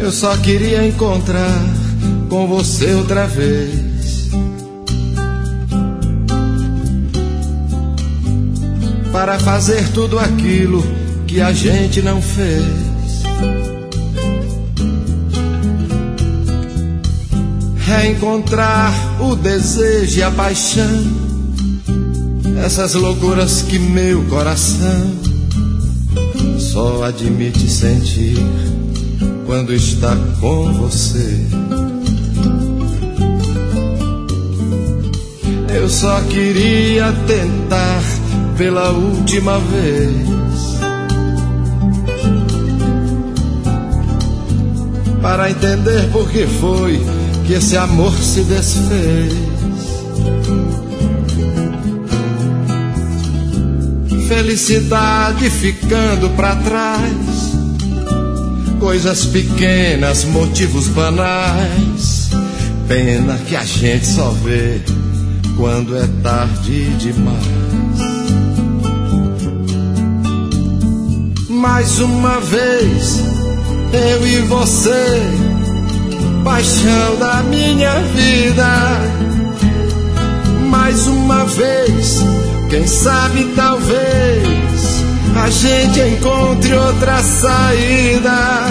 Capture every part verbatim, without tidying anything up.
Eu só queria encontrar com você outra vez, para fazer tudo aquilo que a gente não fez. Reencontrar o desejo e a paixão, essas loucuras que meu coração só admite sentir quando está com você. Eu só queria tentar pela última vez, para entender por que foi que esse amor se desfez. Felicidade ficando pra trás, coisas pequenas, motivos banais, pena que a gente só vê quando é tarde demais. Mais uma vez, eu e você, paixão da minha vida. Mais uma vez, quem sabe talvez a gente encontre outra saída.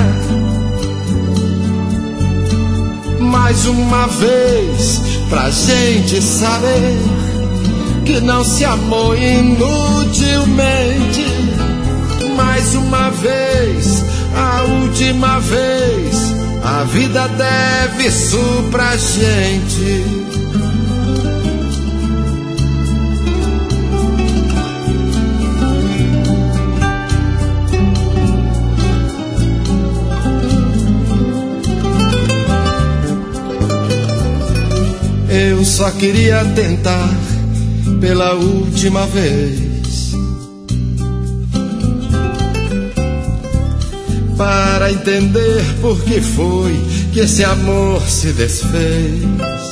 Mais uma vez, pra gente saber que não se amou inutilmente. Mais uma vez, a última vez, a vida deve isso pra gente. Eu só queria tentar pela última vez, para entender por que foi que esse amor se desfez.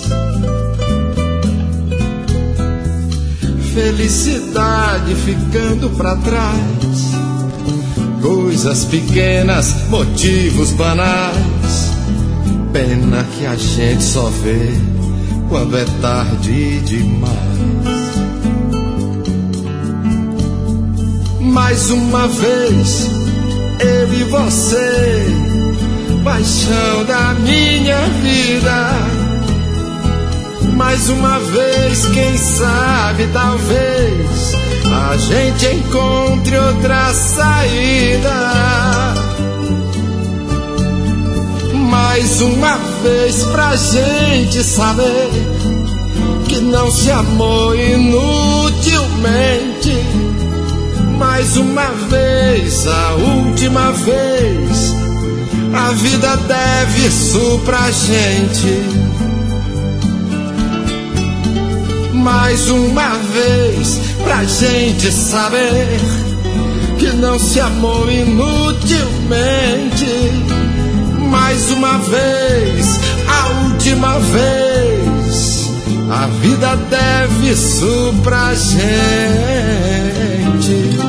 Felicidade ficando pra trás, coisas pequenas, motivos banais, pena que a gente só vê quando é tarde demais. Mais uma vez, eu e você, paixão da minha vida. Mais uma vez, quem sabe talvez a gente encontre outra saída. Mais uma vez, pra gente saber que não se amou inutilmente. Mais uma vez, a última vez, a vida deve isso pra gente. Mais uma vez, pra gente saber que não se amou inutilmente. Mais uma vez, a última vez, a vida deve isso pra gente.